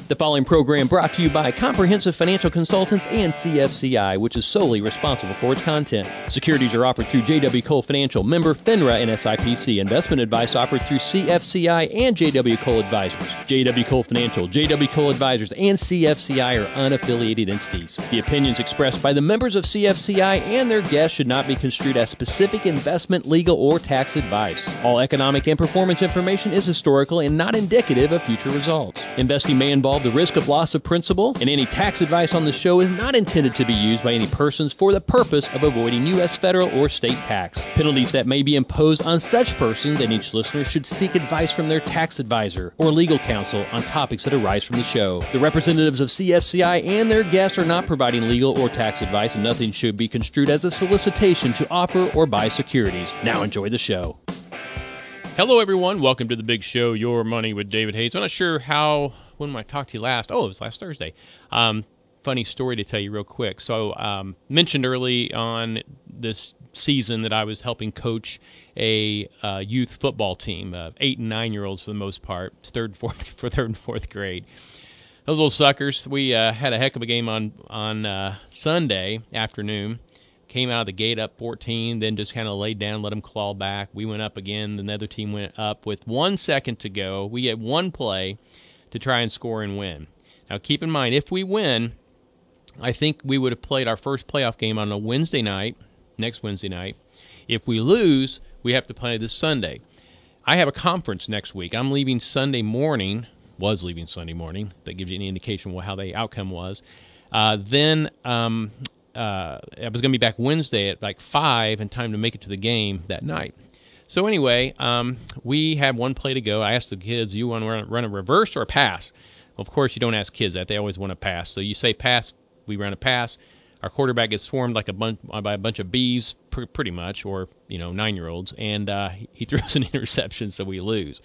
The following program brought to you by Comprehensive Financial Consultants and CFCI, which is solely responsible for its content. Securities are offered through J.W. Cole Financial, member FINRA and SIPC. Investment advice offered through CFCI and J.W. Cole Advisors. J.W. Cole Financial, J.W. Cole Advisors, and CFCI are unaffiliated entities. The opinions expressed by the members of CFCI and their guests should not be construed as specific investment, legal, or tax advice. All economic and performance information is historical and not indicative of future results. Investing may involve the risk of loss of principal, and any tax advice on the show is not intended to be used by any persons for the purpose of avoiding U.S. federal or state tax. Penalties that may be imposed on such persons and each listener should seek advice from their tax advisor or legal counsel on topics that arise from the show. The representatives of CFCI and their guests are not providing legal or tax advice, and nothing should be construed as a solicitation to offer or buy securities. Now enjoy the show. Hello, everyone. Welcome to the big show, Your Money with David Hayes. I'm not sure when I talked to you last. Oh, it was last Thursday. Funny story to tell you real quick. So, mentioned early on this season that I was helping coach a youth football team, 8 and 9-year-olds for the most part, third and fourth grade. Those little suckers. We had a heck of a game on Sunday afternoon. Came out of the gate up 14, then just kind of laid down, let them claw back. We went up again. The other team went up with 1 second to go. We had one play to try and score and win. Now, keep in mind, if we win, I think we would have played our first playoff game on a Wednesday night, next Wednesday night. If we lose, we have to play this Sunday. I have a conference next week. I'm leaving Sunday morning, was leaving Sunday morning. That gives you any indication of how the outcome was. Then I was going to be back Wednesday at like 5 in time to make it to the game that night. So anyway, we had one play to go. I asked the kids, you want to run a reverse or a pass? Well, of course, you don't ask kids that. They always want to pass. So you say pass, we run a pass. Our quarterback gets swarmed like by a bunch of bees, pretty much, or 9-year-olds, and he throws an interception, so we lose.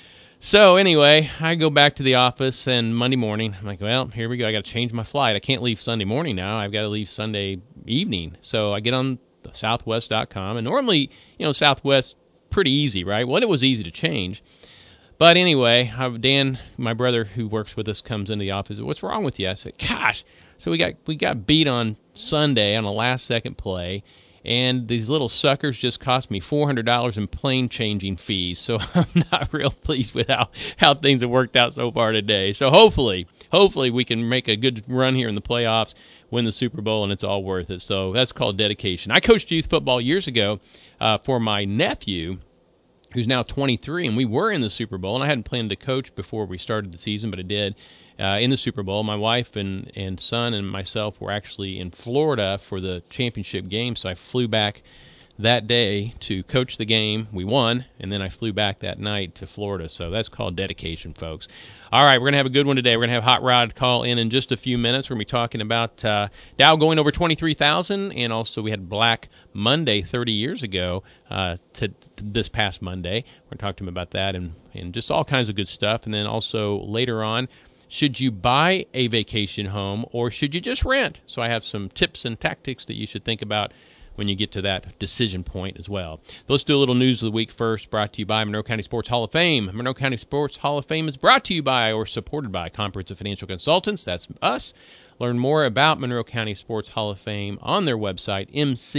So anyway, I go back to the office, and Monday morning, I'm like, well, here we go. I got to change my flight. I can't leave Sunday morning now. I've got to leave Sunday evening. So I get on Southwest.com, and normally, Southwest, pretty easy, right? Well, it was easy to change. But anyway, Dan, my brother who works with us, comes into the office. What's wrong with you? I said, gosh. So we got beat on Sunday on a last-second play. And these little suckers just cost me $400 in plane changing fees. So I'm not real pleased with how things have worked out so far today. So hopefully we can make a good run here in the playoffs, win the Super Bowl, and it's all worth it. So that's called dedication. I coached youth football years ago for my nephew, who's now 23, and we were in the Super Bowl. And I hadn't planned to coach before we started the season, but I did. In the Super Bowl, my wife and son and myself were actually in Florida for the championship game, so I flew back that day to coach the game. We won, and then I flew back that night to Florida, so that's called dedication, folks. All right, we're going to have a good one today. We're going to have Hot Rod call in just a few minutes. We're going to be talking about Dow going over 23,000, and also we had Black Monday 30 years ago to this past Monday. We're going to talk to him about that and just all kinds of good stuff, and then also later on, should you buy a vacation home or should you just rent? So I have some tips and tactics that you should think about when you get to that decision point as well. Let's do a little news of the week first, brought to you by Monroe County Sports Hall of Fame. Monroe County Sports Hall of Fame is brought to you by or supported by Comprehensive Financial Consultants. That's us. Learn more about Monroe County Sports Hall of Fame on their website,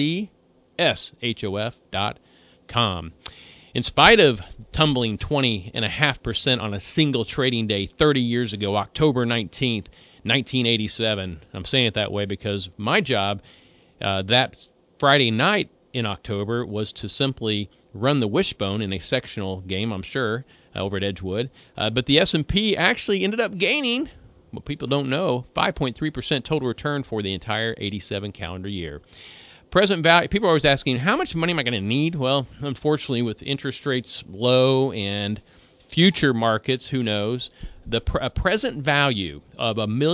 mcshof.com. In spite of tumbling 20.5% on a single trading day 30 years ago, October 19th, 1987, I'm saying it that way because my job that Friday night in October was to simply run the wishbone in a sectional game, I'm sure, over at Edgewood. But the S&P actually ended up gaining, what people don't know, 5.3% total return for the entire 87 calendar year. Present value, people are always asking, how much money am I going to need? Well, unfortunately, with interest rates low and future markets, who knows, a present value of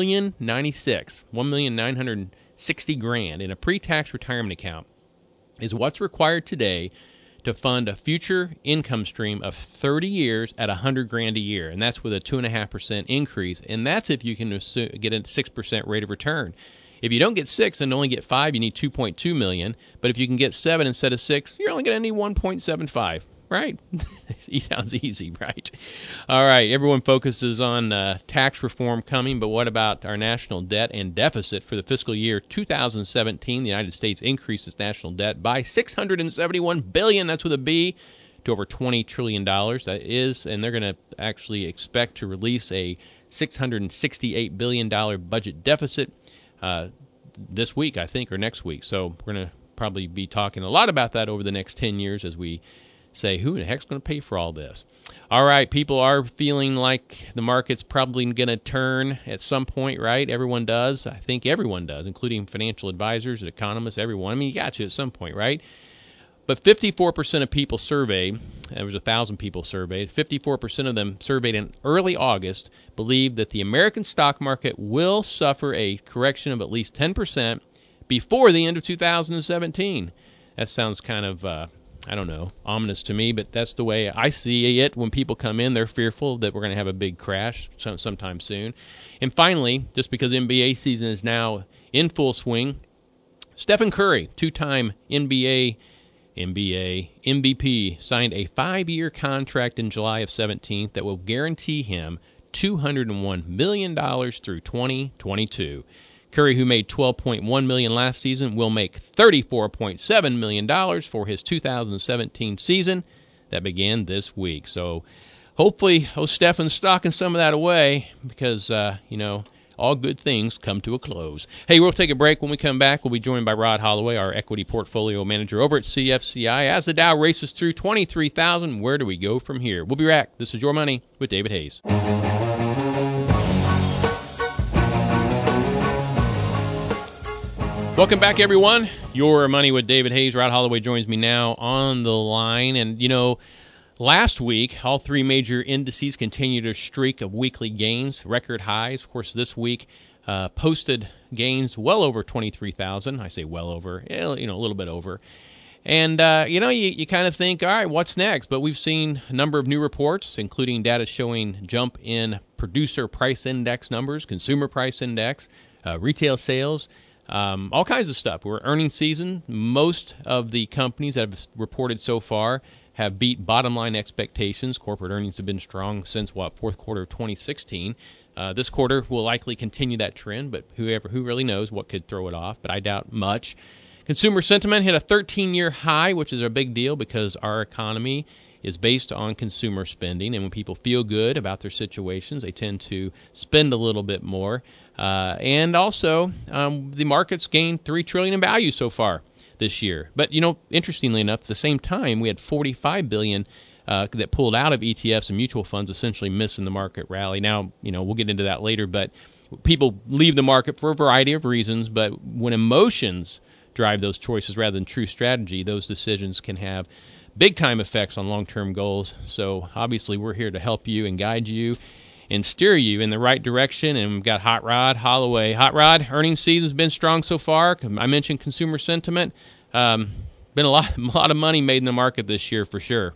$1,960,000 in a pre-tax retirement account is what's required today to fund a future income stream of 30 years at $100,000 a year, and that's with a 2.5% increase, and that's if you can get a 6% rate of return. If you don't get 6 and only get 5, you need $2.2 million. But if you can get 7 instead of 6, you're only going to need $1.75. right? He sounds easy, right? All right, everyone focuses on tax reform coming, but what about our national debt and deficit for the fiscal year 2017? The United States increased its national debt by $671 billion, that's with a B, to over $20 trillion. That is, and they're going to actually expect to release a $668 billion budget deficit this week, I think, or next week. So we're going to probably be talking a lot about that over the next 10 years as we say, who the heck's going to pay for all this? All right, people are feeling like the market's probably going to turn at some point, right? Everyone does. I think everyone does, including financial advisors, economists, everyone. I mean, you got to at some point, right? But 54% of people surveyed, there was 1,000 people surveyed, 54% of them surveyed in early August believed that the American stock market will suffer a correction of at least 10% before the end of 2017. That sounds kind of, I don't know, ominous to me, but that's the way I see it. When people come in, they're fearful that we're going to have a big crash sometime soon. And finally, just because NBA season is now in full swing, Stephen Curry, two-time NBA MVP, signed a 5-year contract in July of 17 that will guarantee him $201 million through 2022. Curry, who made $12.1 million last season, will make $34.7 million for his 2017 season that began this week. So hopefully, Stefan's stocking some of that away because, all good things come to a close. Hey, we'll take a break. When we come back, we'll be joined by Rod Holloway, our equity portfolio manager over at CFCI. As the Dow races through 23,000, where do we go from here? We'll be back. This is Your Money with David Hayes. Welcome back, everyone. Your Money with David Hayes. Rod Holloway joins me now on the line. And, last week, all three major indices continued a streak of weekly gains, record highs. Of course, this week posted gains well over 23,000. I say well over, a little bit over. And, you kind of think, all right, what's next? But we've seen a number of new reports, including data showing jump in producer price index numbers, consumer price index, retail sales, all kinds of stuff. We're earnings season. Most of the companies that have reported so far have beat bottom-line expectations. Corporate earnings have been strong since, fourth quarter of 2016. This quarter will likely continue that trend, but who really knows what could throw it off, but I doubt much. Consumer sentiment hit a 13-year high, which is a big deal because our economy is based on consumer spending, and when people feel good about their situations, they tend to spend a little bit more. And also, the market's gained $3 trillion in value so far this year. But, interestingly enough, at the same time, we had $45 billion that pulled out of ETFs and mutual funds, essentially missing the market rally. Now, we'll get into that later, but people leave the market for a variety of reasons, but when emotions drive those choices rather than true strategy, those decisions can have big-time effects on long-term goals. So, obviously, we're here to help you and guide you and steer you in the right direction. And we've got Hot Rod Holloway. Hot Rod, earnings season's been strong so far. I mentioned consumer sentiment. Been a lot of money made in the market this year for sure.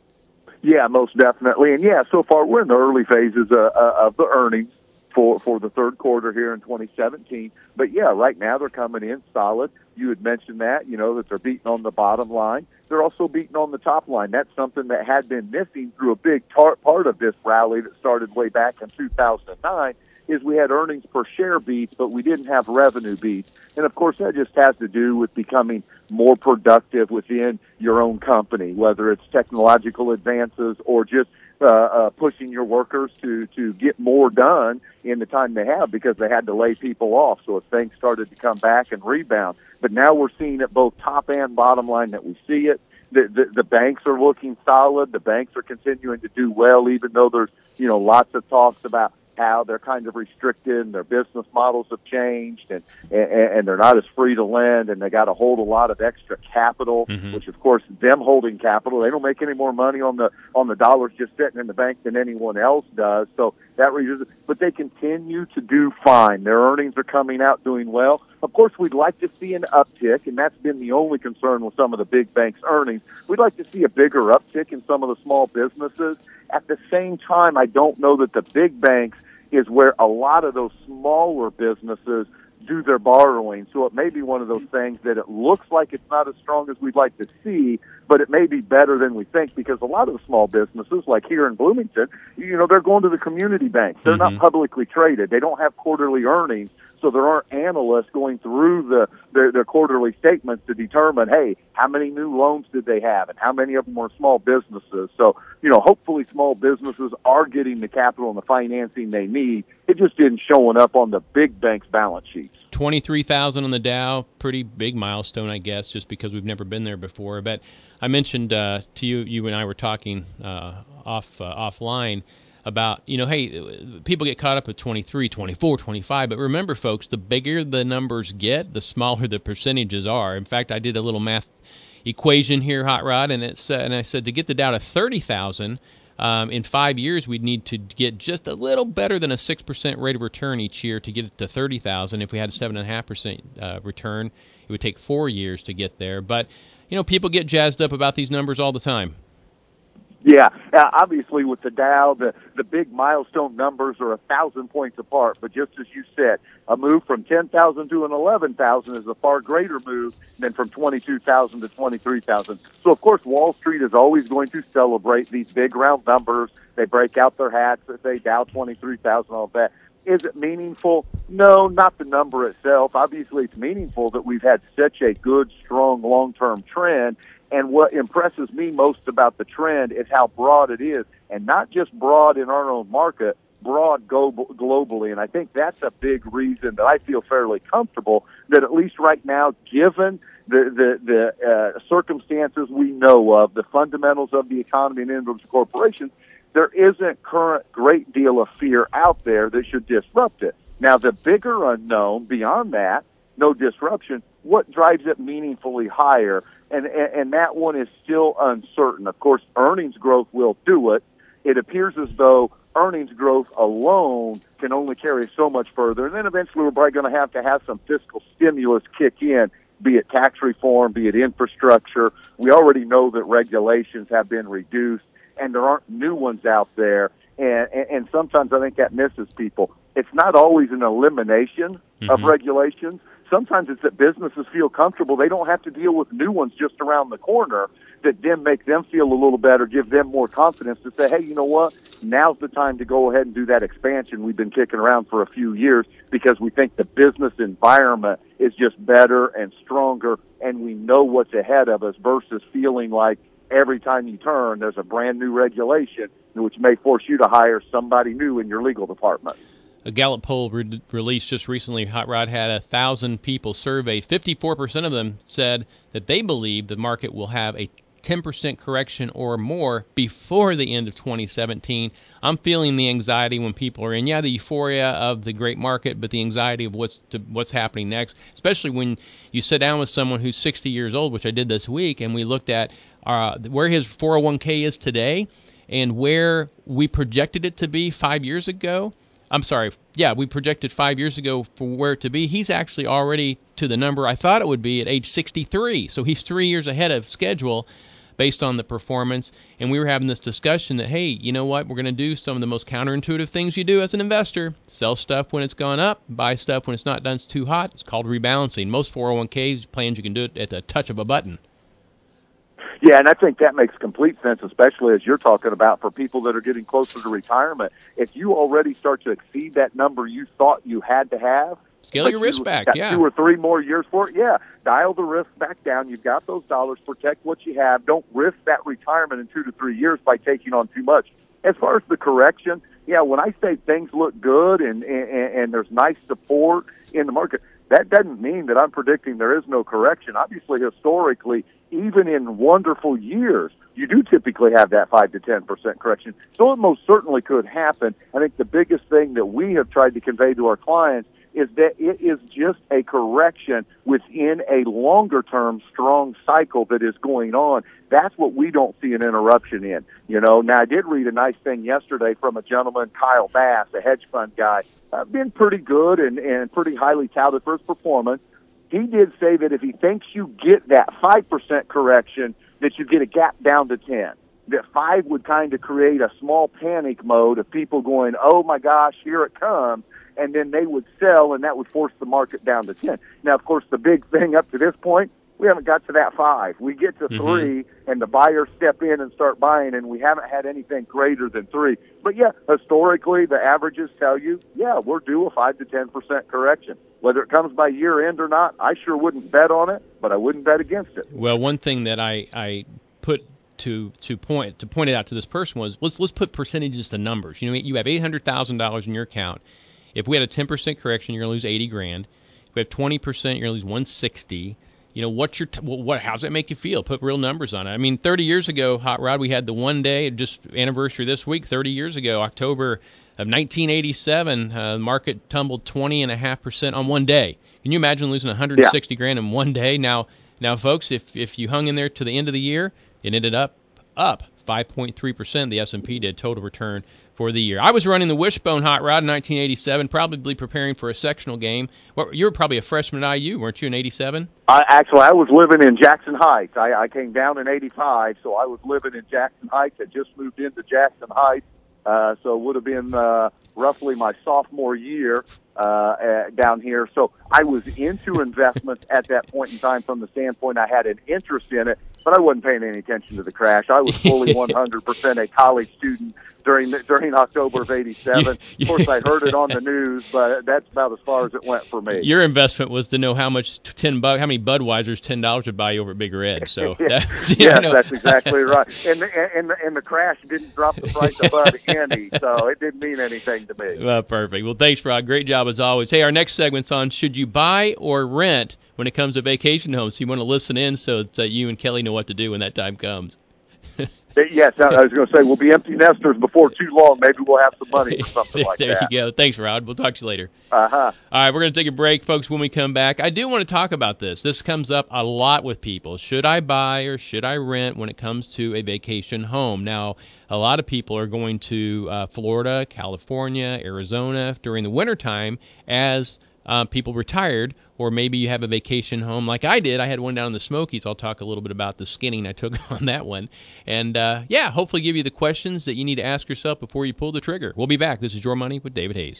Yeah, most definitely. And so far we're in the early phases of the earnings for the third quarter here in 2017. But right now they're coming in solid. You had mentioned that, that they're beating on the bottom line. They're also beating on the top line. That's something that had been missing through a big part of this rally that started way back in 2009, is we had earnings per share beats, but we didn't have revenue beats. And, of course, that just has to do with becoming more productive within your own company, whether it's technological advances or just pushing your workers to get more done in the time they have because they had to lay people off. So if things started to come back and rebound. But now we're seeing at both top and bottom line that we see it. The banks are looking solid. The banks are continuing to do well, even though there's, lots of talks about how they're kind of restricted and their business models have changed and they're not as free to lend and they got to hold a lot of extra capital, which of course them holding capital, they don't make any more money on the dollars just sitting in the bank than anyone else does. So that reason, but they continue to do fine. Their earnings are coming out doing well. Of course, we'd like to see an uptick, and that's been the only concern with some of the big banks' earnings. We'd like to see a bigger uptick in some of the small businesses. At the same time, I don't know that the big banks is where a lot of those smaller businesses do their borrowing. So it may be one of those things that it looks like it's not as strong as we'd like to see, but it may be better than we think, because a lot of the small businesses, like here in Bloomington, they're going to the community banks. They're not publicly traded. They don't have quarterly earnings. So there aren't analysts going through their quarterly statements to determine, hey, how many new loans did they have and how many of them were small businesses. So, hopefully small businesses are getting the capital and the financing they need. It just isn't showing up on the big banks' balance sheets. 23,000 on the Dow, pretty big milestone, I guess, just because we've never been there before. But I mentioned to you and I were talking offline about, hey, people get caught up at 23, 24, 25, but remember, folks, the bigger the numbers get, the smaller the percentages are. In fact, I did a little math equation here, Hot Rod, and I said to get the Dow to 30,000 in 5 years, we'd need to get just a little better than a 6% rate of return each year to get it to 30,000. If we had a 7.5% return, it would take 4 years to get there. But, people get jazzed up about these numbers all the time. Yeah, obviously with the Dow, the big milestone numbers are 1,000 points apart. But just as you said, a move from 10,000 to an 11,000 is a far greater move than from 22,000 to 23,000. So, of course, Wall Street is always going to celebrate these big round numbers. They break out their hats. They say Dow 23,000, all that. Is it meaningful? No, not the number itself. Obviously, it's meaningful that we've had such a good, strong, long-term trend. And what impresses me most about the trend is how broad it is, and not just broad in our own market, broad globally. And I think that's a big reason that I feel fairly comfortable that at least right now, given the circumstances we know of, the fundamentals of the economy and individual corporations, there isn't current great deal of fear out there that should disrupt it. Now, the bigger unknown beyond that, no disruption, what drives it meaningfully higher? And that one is still uncertain. Of course, earnings growth will do it. It appears as though earnings growth alone can only carry so much further. And then eventually we're probably going to have some fiscal stimulus kick in, be it tax reform, be it infrastructure. We already know that regulations have been reduced, and there aren't new ones out there. And sometimes I think that misses people. It's not always an elimination of regulations. Sometimes it's that businesses feel comfortable. They don't have to deal with new ones just around the corner that then make them feel a little better, give them more confidence to say, hey, you know what? Now's the time to go ahead and do that expansion we've been kicking around for a few years, because we think the business environment is just better and stronger, and we know what's ahead of us, versus feeling like every time you turn, there's a brand new regulation which may force you to hire somebody new in your legal department. A Gallup poll released just recently, Hot Rod, had 1,000 people surveyed. 54% of them said that they believe the market will have a 10% correction or more before the end of 2017. I'm feeling the anxiety when people are in, the euphoria of the great market, but the anxiety of what's happening next, especially when you sit down with someone who's 60 years old, which I did this week, and we looked at where his 401k is today and where we projected it to be 5 years ago. We projected 5 years ago for where it to be. He's actually already to the number I thought it would be at age 63. So he's 3 years ahead of schedule based on the performance. And we were having this discussion that, hey, you know what? We're going to do some of the most counterintuitive things you do as an investor. Sell stuff when it's gone up, buy stuff when it's not done, it's too hot. It's called rebalancing. Most 401k plans, you can do it at the touch of a button. Yeah, and I think that makes complete sense, especially as you're talking about for people that are getting closer to retirement. If you already start to exceed that number you thought you had to have, scale your risk back, 2 or 3 more years for it, dial the risk back down. You've got those dollars, protect what you have. Don't risk that retirement in 2 to 3 years by taking on too much. As far as the correction, when I say things look good and there's nice support in the market, that doesn't mean that I'm predicting there is no correction. Obviously, historically, even in wonderful years, you do typically have that 5 to 10% correction. So it most certainly could happen. I think the biggest thing that we have tried to convey to our clients is that it is just a correction within a longer-term strong cycle that is going on. That's what we don't see an interruption in. Now I did read a nice thing yesterday from a gentleman, Kyle Bass, a hedge fund guy, been pretty good and pretty highly touted for his performance. He did say that if he thinks you get that 5% correction, that you get a gap down to 10. That 5 would kind of create a small panic mode of people going, oh my gosh, here it comes. and then they would sell, and that would force the market down to 10. Now, of course, the big thing up to this point, we haven't got to that 5. We get to 3, and the buyers step in and start buying, and we haven't had anything greater than 3. But, yeah, historically, the averages tell you, yeah, we're due a 5 to 10% correction. Whether it comes by year end or not, I sure wouldn't bet on it, but I wouldn't bet against it. Well, one thing that I put to point it out to this person was, let's put percentages to numbers. You know, you have $800,000 in your account. If we had a 10% correction, you're going to lose $80,000. If we have 20%, you're going to lose $160,000. You know, how's that make you feel? Put real numbers on it. I mean, 30 years ago, Hot Rod, we had the one day, just anniversary this week, 30 years ago, October of 1987, the market tumbled 20.5% on one day. Can you imagine losing $160,000 in one day? Now, folks, if you hung in there to the end of the year, it ended up 5.3%. The S&P did total return for the year. I was running the Wishbone Hot Rod in 1987, probably preparing for a sectional game. Well, you were probably a freshman at IU, weren't you, in 87? Actually, I was living in Jackson Heights. I came down in 85, so I was living in Jackson Heights. I just moved into Jackson Heights, so it would have been roughly my sophomore year down here. So I was into investments at that point in time from the standpoint I had an interest in it, but I wasn't paying any attention to the crash. I was fully 100% a college student during October of 87. Of course, I heard it on the news, but that's about as far as it went for me. Your investment was to know how many Budweisers $10 would buy you over at Big Red. So yes, that's exactly right. And the crash didn't drop the price of Bud any, so it didn't mean anything to me. Well, perfect. Well, thanks, Rod. Great job as always. Hey, our next segment's on should you buy or rent when it comes to vacation homes. So you want to listen in so that you and Kelly know what to do when that time comes. Yes, I was going to say, we'll be empty nesters before too long. Maybe we'll have some money for something like there that. There you go. Thanks, Rod. We'll talk to you later. Uh-huh. All right, we're going to take a break, folks. When we come back, I do want to talk about this. This comes up a lot with people. Should I buy or should I rent when it comes to a vacation home? Now, a lot of people are going to Florida, California, Arizona during the wintertime as people retired, or maybe you have a vacation home like I did. I had one down in the Smokies. I'll talk a little bit about the skinning I took on that one. And, hopefully give you the questions that you need to ask yourself before you pull the trigger. We'll be back. This is Your Money with David Hayes.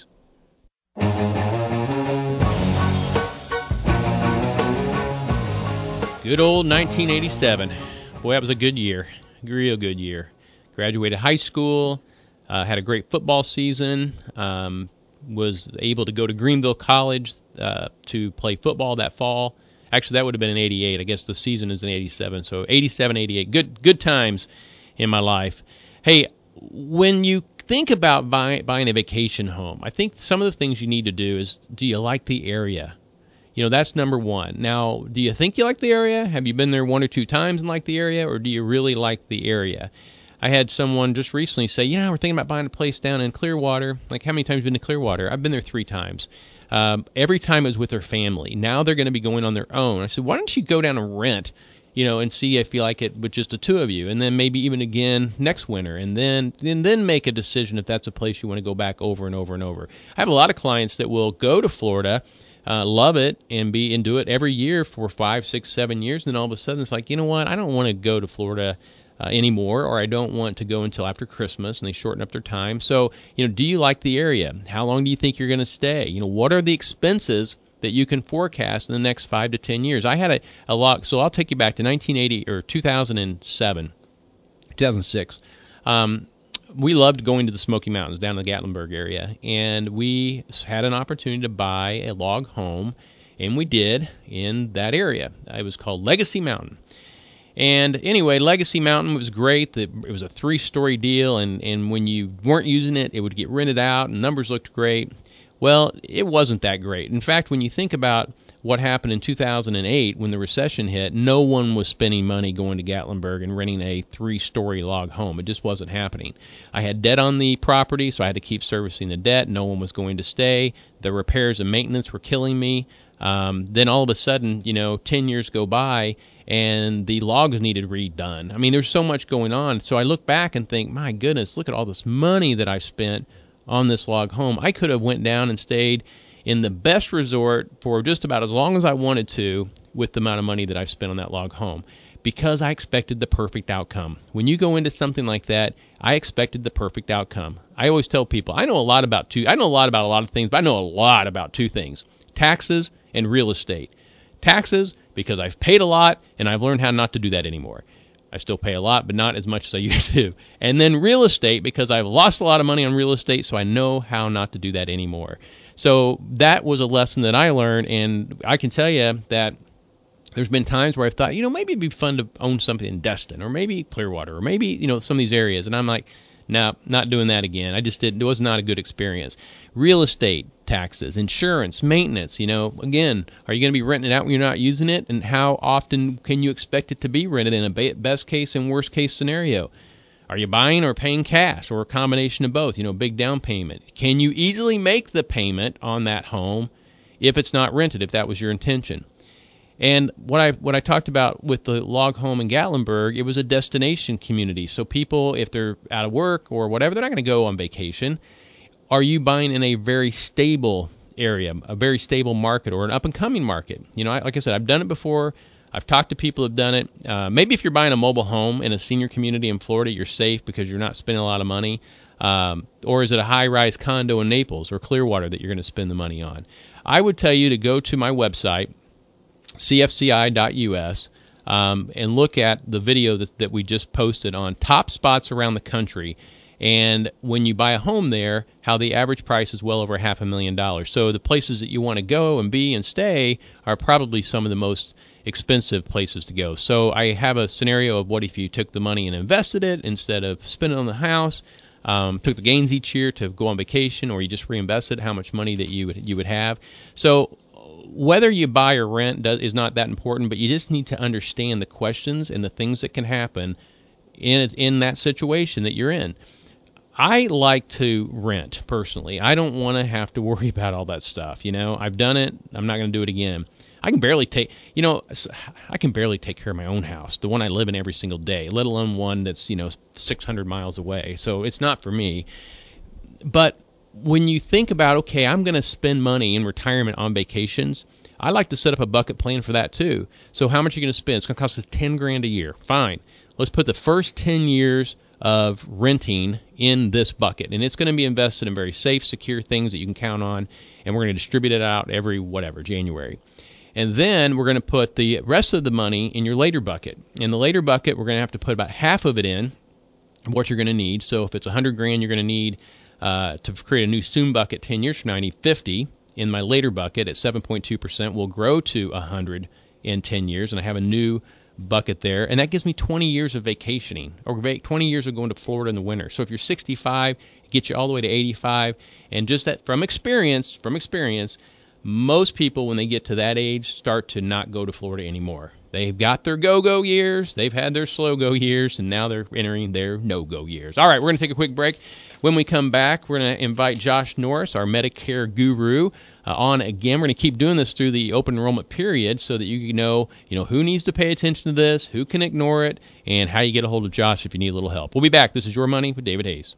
Good old 1987. Boy, that was a good year. Real good year. Graduated high school, had a great football season, was able to go to Greenville College to play football that fall. Actually, that would have been in 88. I guess the season is in 87. So 87, 88. Good times in my life. Hey, when you think about buying a vacation home, I think some of the things you need to do is, do you like the area? You know, that's number one. Now, do you think you like the area? Have you been there one or two times and like the area, or do you really like the area? I had someone just recently say, we're thinking about buying a place down in Clearwater. Like, how many times have you been to Clearwater? I've been there 3 times. Every time it was with their family. Now they're going to be going on their own. I said, why don't you go down and rent, and see if you like it with just the two of you, and then maybe even again next winter, and then make a decision if that's a place you want to go back over and over and over. I have a lot of clients that will go to Florida, love it, and do it every year for 5, 6, 7 years, and then all of a sudden it's like, you know what, I don't want to go to Florida anymore, or I don't want to go until after Christmas, and they shorten up their time. So, do you like the area? How long do you think you're going to stay? What are the expenses that you can forecast in the next 5 to 10 years? I had a lot, so I'll take you back to 1980 or 2006. We loved going to the Smoky Mountains down in the Gatlinburg area, and we had an opportunity to buy a log home, and we did in that area. It was called Legacy Mountain. And anyway, Legacy Mountain was great. It was a 3-story deal, and when you weren't using it, it would get rented out, and numbers looked great. Well, it wasn't that great. In fact, when you think about what happened in 2008 when the recession hit, no one was spending money going to Gatlinburg and renting a 3-story log home. It just wasn't happening. I had debt on the property, so I had to keep servicing the debt. No one was going to stay. The repairs and maintenance were killing me. Then all of a sudden, 10 years go by, and the logs needed redone. I mean, there's so much going on. So I look back and think, my goodness, look at all this money that I spent on this log home. I could have went down and stayed in the best resort for just about as long as I wanted to with the amount of money that I've spent on that log home. because I expected the perfect outcome. When you go into something like that, I expected the perfect outcome. I always tell people, I know a lot about a lot of things, but I know a lot about two things: taxes and real estate. Taxes, because I've paid a lot and I've learned how not to do that anymore. I still pay a lot, but not as much as I used to. And then real estate, because I've lost a lot of money on real estate, so I know how not to do that anymore. So that was a lesson that I learned, and I can tell you that there's been times where I've thought, maybe it'd be fun to own something in Destin, or maybe Clearwater, or maybe, some of these areas. And I'm like, no, not doing that again. It was not a good experience. Real estate, taxes, insurance, maintenance, again, are you going to be renting it out when you're not using it? And how often can you expect it to be rented in a best case and worst case scenario? Are you buying or paying cash, or a combination of both? Big down payment. Can you easily make the payment on that home if it's not rented, if that was your intention? And what I talked about with the log home in Gatlinburg, it was a destination community. So people, if they're out of work or whatever, they're not going to go on vacation. Are you buying in a very stable area, a very stable market, or an up-and-coming market? Like I said, I've done it before. I've talked to people who've done it. Maybe if you're buying a mobile home in a senior community in Florida, you're safe because you're not spending a lot of money. Or is it a high-rise condo in Naples or Clearwater that you're going to spend the money on? I would tell you to go to my website, cfci.us, and look at the video that we just posted on top spots around the country. And when you buy a home there, how the average price is well over $500,000. So the places that you want to go and be and stay are probably some of the most expensive places to go. So I have a scenario of what if you took the money and invested it instead of spending it on the house, took the gains each year to go on vacation, or you just reinvested how much money that you would have. So whether you buy or rent is not that important, but you just need to understand the questions and the things that can happen in that situation that you're in. I like to rent, personally. I don't want to have to worry about all that stuff. I've done it. I'm not going to do it again. I can barely take care of my own house, the one I live in every single day, let alone one that's, 600 miles away. So it's not for me. But when you think about, okay, I'm going to spend money in retirement on vacations, I like to set up a bucket plan for that too. So how much are you going to spend? It's going to cost us $10,000 a year. Fine. Let's put the first 10 years of renting in this bucket, and it's going to be invested in very safe, secure things that you can count on, and we're going to distribute it out every January. And then we're going to put the rest of the money in your later bucket. In the later bucket, we're going to have to put about half of it in what you're going to need. So if it's $100,000, you're going to need to create a new Soon bucket 10 years from now, I need 50. In my later bucket at 7.2% will grow to 100 in 10 years, and I have a new bucket there, and that gives me 20 years of vacationing, or 20 years of going to Florida in the winter. So if you're 65, it gets you all the way to 85, and just that from experience, most people when they get to that age start to not go to Florida anymore. They've got their go-go years, they've had their slow-go years, and now they're entering their no-go years. All right, we're going to take a quick break. When we come back, we're going to invite Josh Norris, our Medicare guru, on again. We're going to keep doing this through the open enrollment period so that you can know who needs to pay attention to this, who can ignore it, and how you get a hold of Josh if you need a little help. We'll be back. This is Your Money with David Hayes.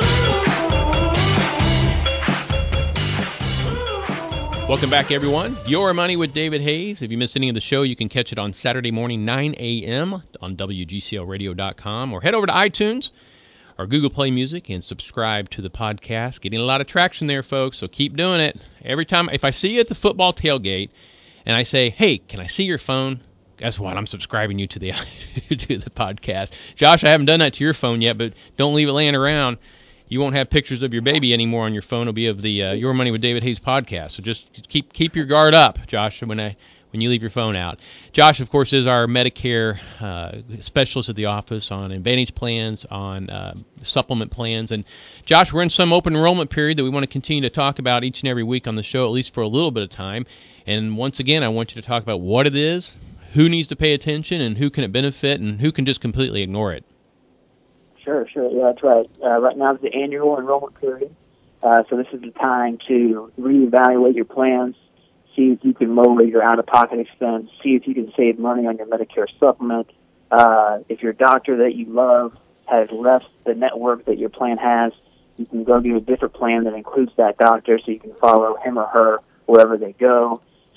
Welcome back, everyone. Your Money with David Hayes. If you missed any of the show, you can catch it on Saturday morning, 9 a.m. on WGCLradio.com, or head over to iTunes or Google Play Music and subscribe to the podcast. Getting a lot of traction there, folks, so keep doing it. Every time, if I see you at the football tailgate and I say, hey, can I see your phone? Guess what? I'm subscribing you to the to the podcast. Josh, I haven't done that to your phone yet, but don't leave it laying around. You won't have pictures of your baby anymore on your phone. It'll be of the Your Money with David Hayes podcast. So just keep your guard up, Josh, when you leave your phone out. Josh, of course, is our Medicare specialist at the office on Advantage plans, on supplement plans. And Josh, we're in some open enrollment period that we want to continue to talk about each and every week on the show, at least for a little bit of time. And once again, I want you to talk about what it is, who needs to pay attention, and who can it benefit, and who can just completely ignore it. Sure. Yeah, that's right. Right now is the annual enrollment period, so this is the time to reevaluate your plans, see if you can lower your out-of-pocket expense, see if you can save money on your Medicare supplement. If your doctor that you love has left the network that your plan has, you can go to a different plan that includes that doctor so you can follow him or her wherever they go.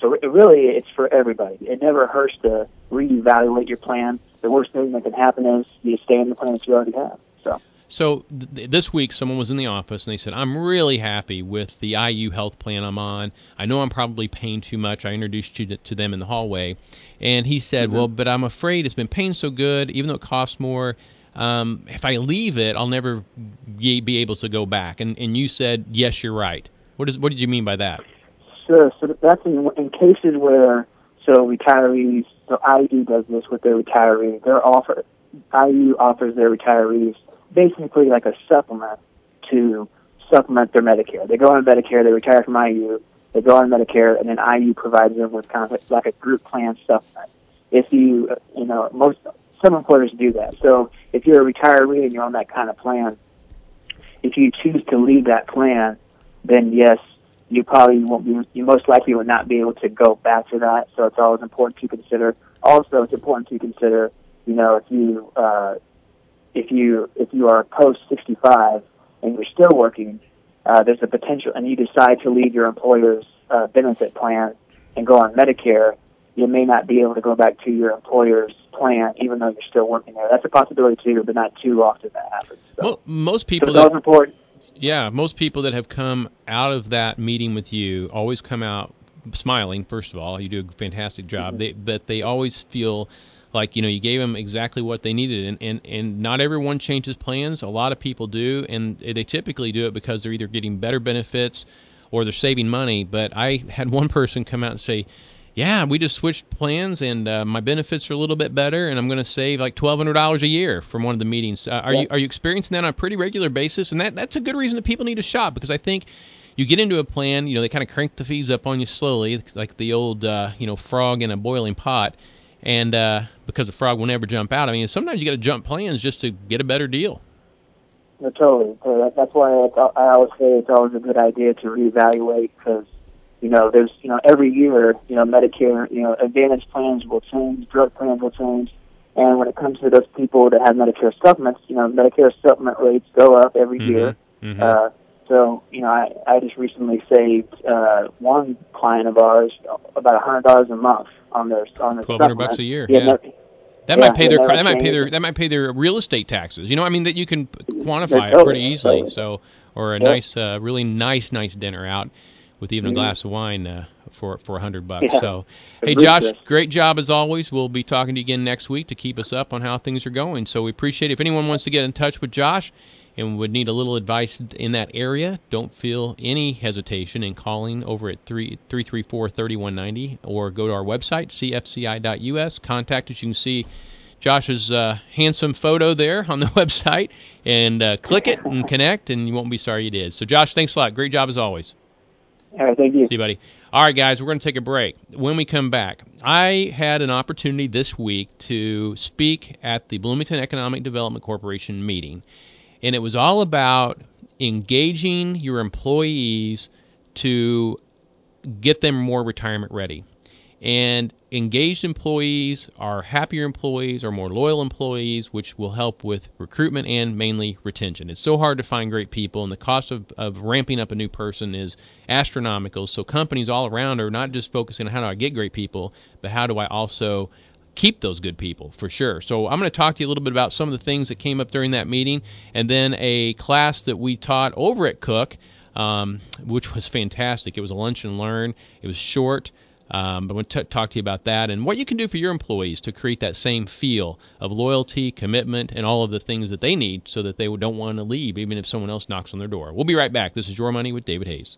So really, it's for everybody. It never hurts to reevaluate your plan. The worst thing that can happen is you stay in the plan that you already have. So this week, someone was in the office, and they said, I'm really happy with the IU health plan I'm on. I know I'm probably paying too much. I introduced you to them in the hallway. And he said, well, but I'm afraid it's been paying so good, even though it costs more. If I leave it, I'll never be able to go back. And you said, yes, you're right. What did you mean by that? Sure. So that's in cases where, retirees, IU does this with their retirees. IU offers their retirees basically like a supplement to supplement their Medicare. They go on Medicare, they retire from IU, they go on Medicare, and then IU provides them with kind of like a group plan supplement. If some employers do that. So if you're a retiree and you're on that kind of plan, if you choose to leave that plan, then yes, you probably won't be, you most likely will not be able to go back to that. So it's always important to consider. Also, it's important to consider, if you are post 65 and you're still working, there's a potential, and you decide to leave your employer's benefit plan and go on Medicare, you may not be able to go back to your employer's plan, even though you're still working there. That's a possibility too, but not too often that happens. So, well, most people so it's important. Yeah, most people that have come out of that meeting with you always come out smiling. First of all, you do a fantastic job. But they always feel like you gave them exactly what they needed, and not everyone changes plans. A lot of people do, and they typically do it because they're either getting better benefits or they're saving money. But I had one person come out and say, yeah, we just switched plans, and my benefits are a little bit better, and I'm going to save like $1,200 a year from one of the meetings. Are you experiencing that on a pretty regular basis? And that's a good reason that people need to shop, because I think you get into a plan, they kind of crank the fees up on you slowly, like the old frog in a boiling pot, and because the frog will never jump out. I mean, sometimes you got to jump plans just to get a better deal. No, totally. That's why I always say it's always a good idea to reevaluate, because there's, every year, Medicare, Advantage plans will change, drug plans will change. And when it comes to those people that have Medicare supplements, Medicare supplement rates go up every year. Mm-hmm. So, I just recently saved one client of ours about $100 a month on their $1,200 a year. Yeah. That might pay their real estate taxes. That you can quantify it pretty easily. Totally. So, or a nice, really nice dinner out with even a glass of wine for $100. Yeah. So, hey, Josh, great job as always. We'll be talking to you again next week to keep us up on how things are going. So we appreciate it. If anyone wants to get in touch with Josh and would need a little advice in that area, don't feel any hesitation in calling over at 334-3190 or go to our website, cfci.us. Contact us. You can see Josh's handsome photo there on the website, and click it and connect, and you won't be sorry you did. So, Josh, thanks a lot. Great job as always. All right, thank you. See you, buddy. All right, guys, we're going to take a break. When we come back, I had an opportunity this week to speak at the Bloomington Economic Development Corporation meeting, and it was all about engaging your employees to get them more retirement ready. And engaged employees are happier employees, are more loyal employees, which will help with recruitment and mainly retention. It's so hard to find great people, and the cost of ramping up a new person is astronomical. So companies all around are not just focusing on how do I get great people, but how do I also keep those good people, for sure. So I'm going to talk to you a little bit about some of the things that came up during that meeting, and then a class that we taught over at Cook, which was fantastic. It was a lunch and learn. It was short. But I want to talk to you about that and what you can do for your employees to create that same feel of loyalty, commitment, and all of the things that they need so that they don't want to leave even if someone else knocks on their door. We'll be right back. This is Your Money with David Hayes.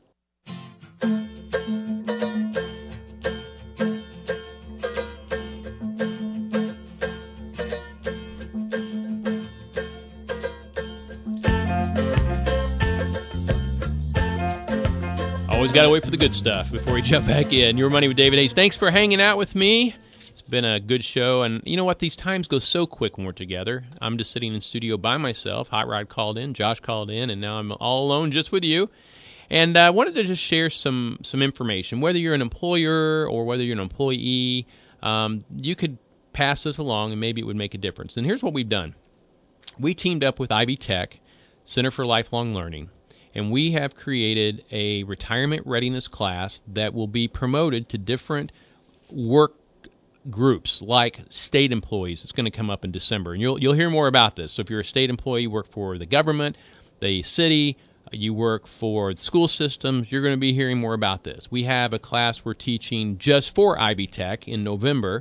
Always got to wait for the good stuff before we jump back in. Your Money with David Hayes. Thanks for hanging out with me. It's been a good show. And you know what? These times go so quick when we're together. I'm just sitting in studio by myself. Hot Rod called in. Josh called in. And now I'm all alone just with you. And I wanted to just share some information. Whether you're an employer or whether you're an employee, you could pass this along and maybe it would make a difference. And here's what we've done. We teamed up with Ivy Tech, Center for Lifelong Learning. and we have created a retirement readiness class that will be promoted to different work groups, like state employees. It's going to come up in December, and you'll hear more about this. So if you're a state employee, you work for the government, the city, you work for the school systems, you're going to be hearing more about this. We have a class we're teaching just for Ivy Tech in November,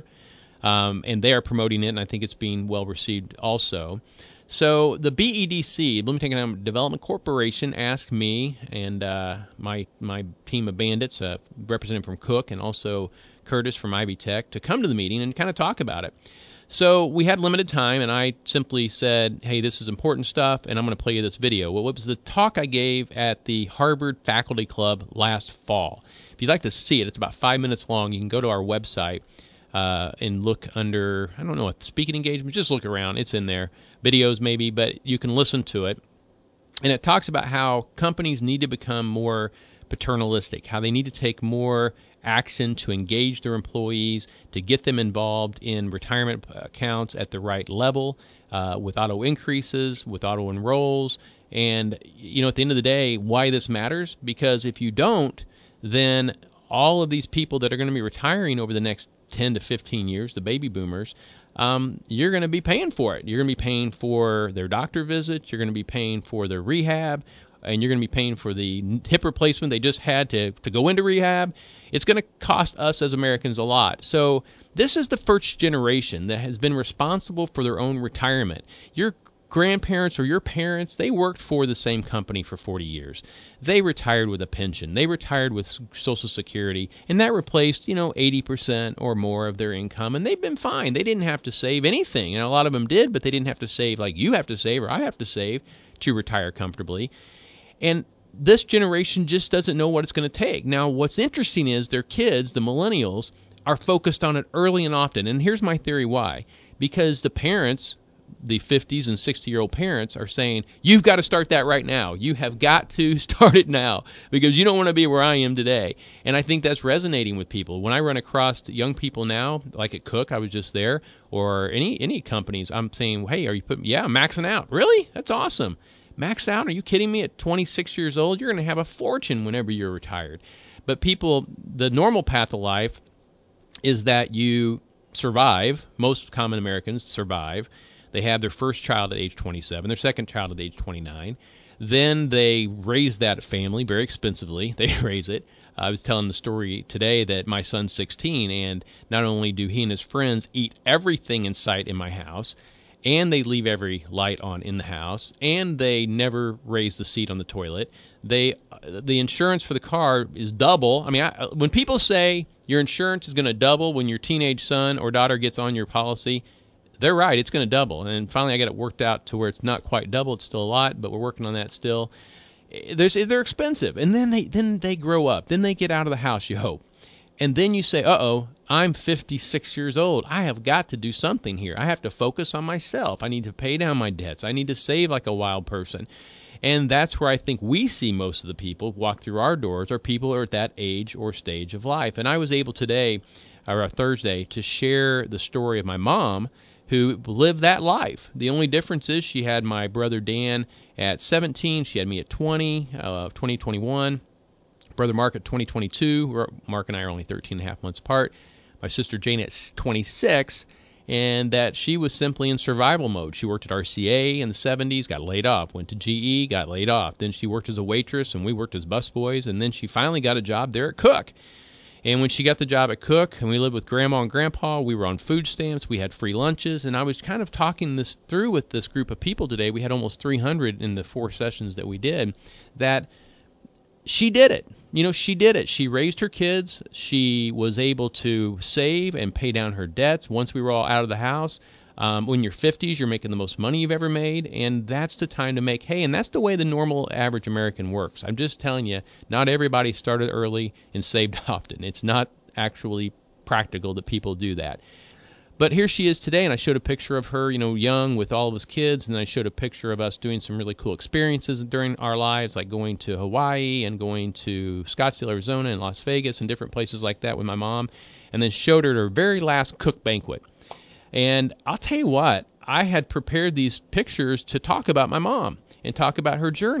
and they are promoting it, and I think it's being well received also. So the BEDC, Bloomington Economic Development Corporation, asked me and my team of bandits, representative from Cook and also Curtis from Ivy Tech, to come to the meeting and kind of talk about it. So we had limited time, and I simply said, hey, this is important stuff, and I'm going to play you this video. Well, it was the talk I gave at the Harvard Faculty Club last fall. If you'd like to see it, it's about 5 minutes long. You can go to our website and look under, I don't know, speaking engagement. Just look around. It's in there. Videos maybe, but you can listen to it. And it talks about how companies need to become more paternalistic, how they need to take more action to engage their employees, to get them involved in retirement accounts at the right level, with auto increases, with auto enrolls. And, at the end of the day, why this matters? Because if you don't, then all of these people that are going to be retiring over the next 10 to 15 years, the baby boomers, you're going to be paying for it. You're going to be paying for their doctor visits. You're going to be paying for their rehab, and you're going to be paying for the hip replacement they just had to go into rehab. It's going to cost us as Americans a lot. So this is the first generation that has been responsible for their own retirement. Your grandparents or your parents, they worked for the same company for 40 years. They retired with a pension. They retired with Social Security, and that replaced, 80% or more of their income, and they've been fine. They didn't have to save anything, and a lot of them did, but they didn't have to save like you have to save or I have to save to retire comfortably. And this generation just doesn't know what it's going to take. Now, what's interesting is their kids, the millennials, are focused on it early and often, and here's my theory why. Because the parents, the 50s and 60-year-old parents, are saying, you've got to start that right now. You have got to start it now because you don't want to be where I am today. And I think that's resonating with people. When I run across young people now, like at Cook, I was just there, or any companies, I'm saying, hey, are you putting, yeah, I'm maxing out. Really? That's awesome. Max out? Are you kidding me? At 26 years old, you're going to have a fortune whenever you're retired. But people, the normal path of life is that you survive. Most common Americans survive. They have their first child at age 27, their second child at age 29. Then they raise that family very expensively. They raise it. I was telling the story today that my son's 16, and not only do he and his friends eat everything in sight in my house, and they leave every light on in the house, and they never raise the seat on the toilet. The insurance for the car is double. I mean, when people say your insurance is going to double when your teenage son or daughter gets on your policy, they're right. It's going to double. And finally, I got it worked out to where it's not quite double. It's still a lot, but we're working on that still. They're expensive. And then they grow up. Then they get out of the house, you hope. And then you say, uh-oh, I'm 56 years old. I have got to do something here. I have to focus on myself. I need to pay down my debts. I need to save like a wild person. And that's where I think we see most of the people walk through our doors are people who are at that age or stage of life. And I was able today, or Thursday, to share the story of my mom who lived that life. The only difference is she had my brother Dan at 17. She had me at 2021. Brother Mark at 2022. Mark and I are only 13 and a half months apart. My sister Jane at 26, and that she was simply in survival mode. She worked at RCA in the 70s, got laid off, went to GE, got laid off. Then she worked as a waitress, and we worked as busboys, and then she finally got a job there at Cook. And when she got the job at Cook, and we lived with Grandma and Grandpa, we were on food stamps, we had free lunches, and I was kind of talking this through with this group of people today. We had almost 300 in the 4 sessions that we did, that she did it. She did it. She raised her kids. She was able to save and pay down her debts once we were all out of the house. When you're 50s, you're making the most money you've ever made, and that's the time to make hay. And that's the way the normal average American works. I'm just telling you, not everybody started early and saved often. It's not actually practical that people do that. But here she is today, and I showed a picture of her, young with all of his kids, and I showed a picture of us doing some really cool experiences during our lives, like going to Hawaii and going to Scottsdale, Arizona, and Las Vegas and different places like that with my mom, and then showed her her very last Cook banquet. And I'll tell you what, I had prepared these pictures to talk about my mom and talk about her journey.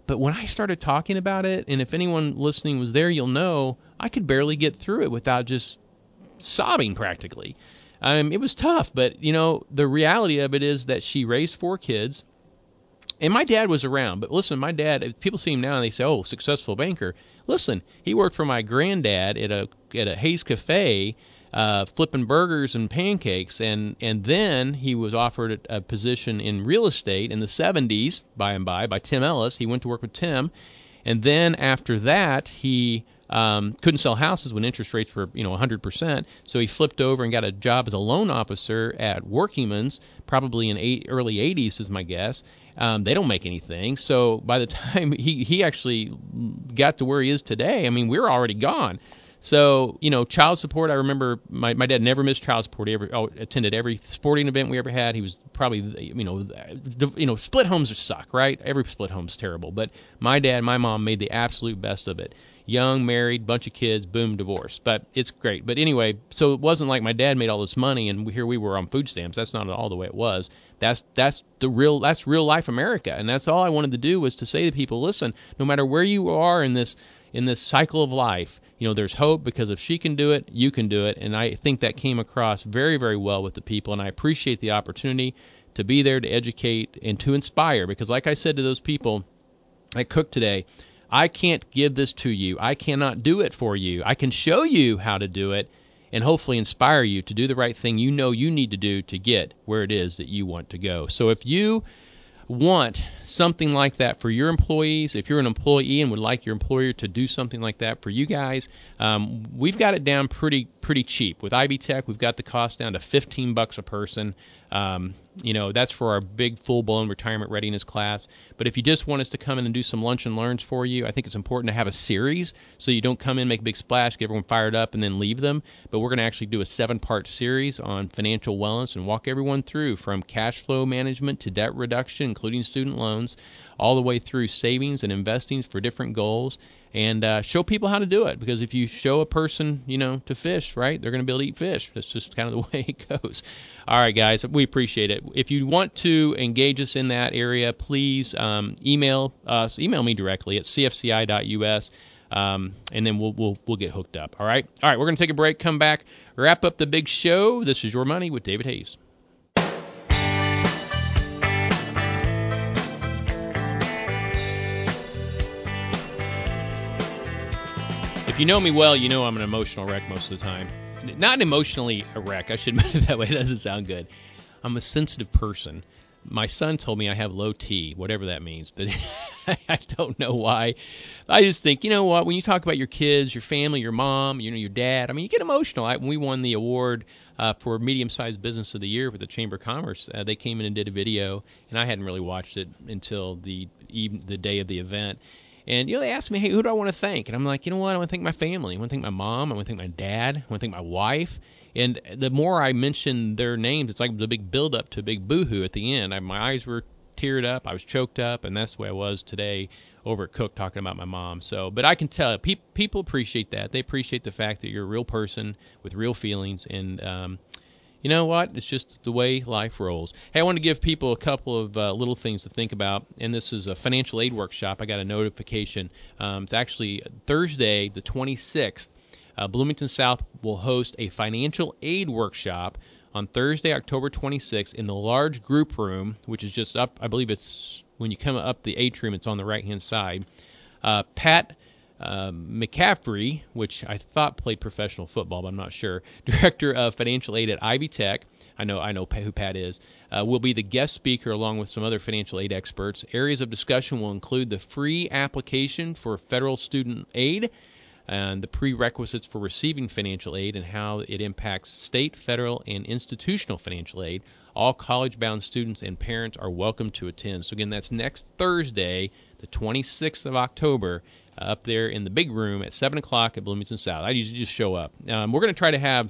But when I started talking about it, and if anyone listening was there, you'll know I could barely get through it without just sobbing practically. It was tough, but, the reality of it is that she raised 4 kids, and my dad was around. But listen, my dad, if people see him now and they say, oh, successful banker. Listen, he worked for my granddad at a Hayes Cafe, flipping burgers and pancakes, and then he was offered a position in real estate in the 70s, by Tim Ellis. He went to work with Tim, and then after that, he couldn't sell houses when interest rates were 100%, so he flipped over and got a job as a loan officer at Workingman's, probably in early 80s is my guess. They don't make anything, so by the time he actually got to where he is today, we were already gone. So, child support, I remember my dad never missed child support. He attended every sporting event we ever had. He was probably, split homes suck, right? Every split home's terrible. But my dad and my mom made the absolute best of it. Young, married, bunch of kids, boom, divorce. But it's great. But anyway, so it wasn't like my dad made all this money and here we were on food stamps. That's not at all the way it was. That's real life America. And that's all I wanted to do was to say to people, listen, no matter where you are in this cycle of life, there's hope, because if she can do it, you can do it. And I think that came across very, very well with the people. And I appreciate the opportunity to be there to educate and to inspire. Because like I said to those people at Cook today, I can't give this to you. I cannot do it for you. I can show you how to do it and hopefully inspire you to do the right thing you need to do to get where it is that you want to go. So if you want something like that for your employees, if you're an employee and would like your employer to do something like that for you guys, we've got it down pretty cheap. With Ivy Tech, we've got the cost down to $15 a person. That's for our big full-blown retirement readiness class. But if you just want us to come in and do some lunch and learns for you, I think it's important to have a series so you don't come in, make a big splash, get everyone fired up, and then leave them. But we're going to actually do a 7-part series on financial wellness and walk everyone through from cash flow management to debt reduction, including student loans, all the way through savings and investing for different goals, and show people how to do it. Because if you show a person, to fish, right, they're going to be able to eat fish. That's just kind of the way it goes. All right, guys, we appreciate it. If you want to engage us in that area, please email us. Email me directly at cfci.us, and then we'll get hooked up. All right, we're going to take a break, come back, wrap up the big show. This is Your Money with David Hayes. If you know me well, you know I'm an emotional wreck most of the time. Not emotionally a wreck, I should admit it that way. It doesn't sound good. I'm a sensitive person. My son told me I have low T, whatever that means, but I don't know why. I just think, when you talk about your kids, your family, your mom, your dad, you get emotional. When we won the award for Medium-Sized Business of the Year with the Chamber of Commerce, they came in and did a video, and I hadn't really watched it until the day of the event. And, they asked me, hey, who do I want to thank? And I'm like, you know what? I want to thank my family. I want to thank my mom. I want to thank my dad. I want to thank my wife. And the more I mention their names, it's like the big build-up to a big boo-hoo at the end. My eyes were teared up. I was choked up. And that's the way I was today over at Cook talking about my mom. But I can tell people appreciate that. They appreciate the fact that you're a real person with real feelings. And you know what? It's just the way life rolls. Hey, I want to give people a couple of little things to think about, and this is a financial aid workshop. I got a notification. It's actually Thursday, the 26th. Bloomington South will host a financial aid workshop on Thursday, October 26th in the large group room, which is just up, I believe it's, when you come up the atrium, it's on the right-hand side. Pat McCaffrey, which I thought played professional football, but I'm not sure, Director of Financial Aid at Ivy Tech, I know who Pat is, will be the guest speaker along with some other financial aid experts. Areas of discussion will include the free application for federal student aid and the prerequisites for receiving financial aid and how it impacts state, federal, and institutional financial aid. All college-bound students and parents are welcome to attend. So again, that's next Thursday, the 26th of October, up there in the big room at 7 o'clock at Bloomington South. I usually just show up. We're going to try to have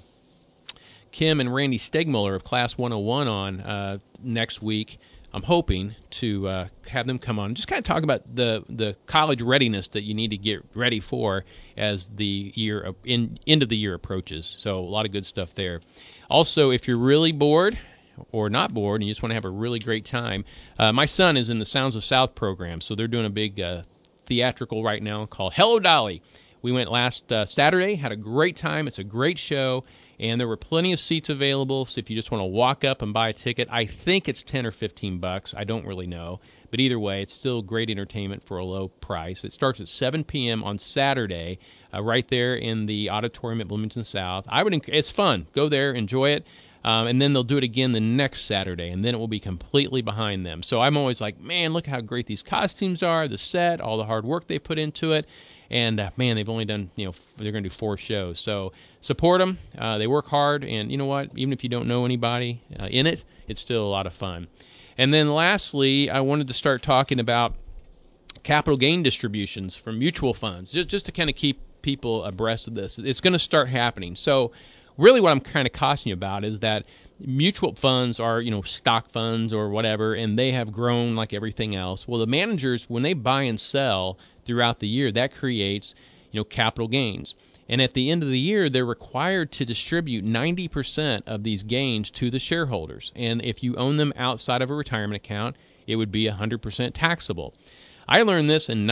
Kim and Randy Stegmuller of Class 101 on next week. I'm hoping to have them come on and just kind of talk about the college readiness that you need to get ready for as the end of the year approaches. So a lot of good stuff there. Also, if you're really bored or not bored and you just want to have a really great time, my son is in the Sounds of South program, so they're doing a big theatrical right now called Hello Dolly. We went last Saturday, had a great time. It's a great show, and there were plenty of seats available, so if you just want to walk up and buy a ticket, I think it's $10 or $15. I don't really know. But either way, it's still great entertainment for a low price. It starts at 7 p.m. on Saturday, right there in the auditorium at Bloomington South. It's fun. Go there, enjoy it. And then they'll do it again the next Saturday, and then it will be completely behind them. So I'm always like, man, look how great these costumes are, the set, all the hard work they put into it. And, man, they've only done, they're going to do 4 shows. So support them. They work hard, and you know what? Even if you don't know anybody in it, it's still a lot of fun. And then lastly, I wanted to start talking about capital gain distributions from mutual funds, just to kind of keep people abreast of this. It's going to start happening. So really what I'm kind of cautioning you about is that mutual funds are, stock funds or whatever, and they have grown like everything else. Well, the managers, when they buy and sell throughout the year, that creates, capital gains. And at the end of the year, they're required to distribute 90% of these gains to the shareholders. And if you own them outside of a retirement account, it would be 100% taxable. I learned this in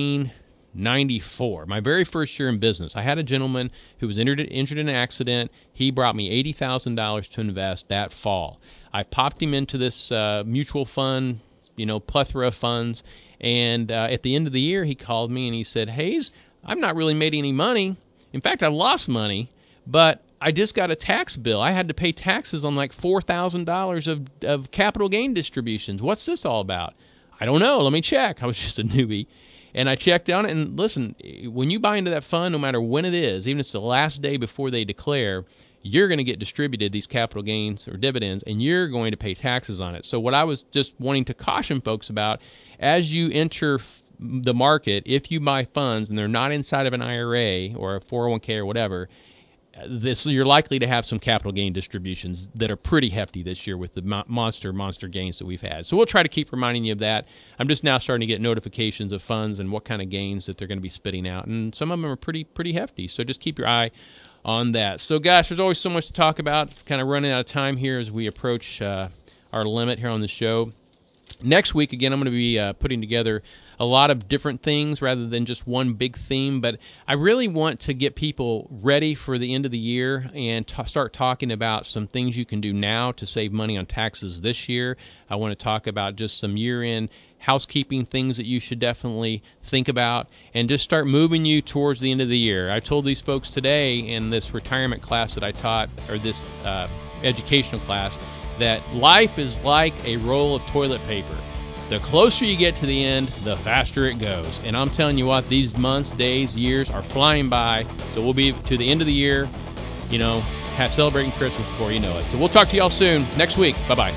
1994, my very first year in business. I had a gentleman who was injured in an accident. He brought me $80,000 to invest that fall. I popped him into this mutual fund, plethora of funds. And at the end of the year, he called me and he said, Hayes, I've not really made any money. In fact, I lost money, but I just got a tax bill. I had to pay taxes on like $4,000 of capital gain distributions. What's this all about? I don't know. Let me check. I was just a newbie. And I checked on it, and listen, when you buy into that fund, no matter when it is, even if it's the last day before they declare, you're going to get distributed these capital gains or dividends, and you're going to pay taxes on it. So what I was just wanting to caution folks about, as you enter the market, if you buy funds and they're not inside of an IRA or a 401k or whatever, you're likely to have some capital gain distributions that are pretty hefty this year with the monster gains that we've had. So we'll try to keep reminding you of that. I'm just now starting to get notifications of funds and what kind of gains that they're going to be spitting out, and some of them are pretty hefty. So just keep your eye on that. So gosh, there's always so much to talk about. Kind of running out of time here as we approach our limit here on the show. Next week, again, I'm going to be putting together a lot of different things rather than just one big theme, but I really want to get people ready for the end of the year and start talking about some things you can do now to save money on taxes this year. I want to talk about just some year-end housekeeping things that you should definitely think about and just start moving you towards the end of the year. I told these folks today in this retirement class that I taught, or this educational class, that life is like a roll of toilet paper. The closer you get to the end, the faster it goes. And I'm telling you what, these months, days, years are flying by. So we'll be to the end of the year, celebrating Christmas before you know it. So we'll talk to y'all soon next week. Bye-bye.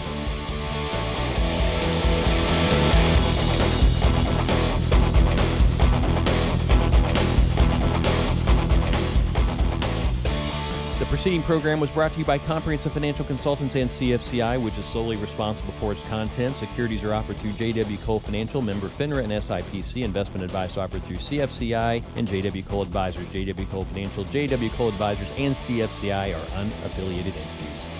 The preceding program was brought to you by Comprehensive Financial Consultants and CFCI, which is solely responsible for its content. Securities are offered through J.W. Cole Financial, member FINRA and SIPC. Investment advice offered through CFCI and J.W. Cole Advisors. J.W. Cole Financial, J.W. Cole Advisors, and CFCI are unaffiliated entities.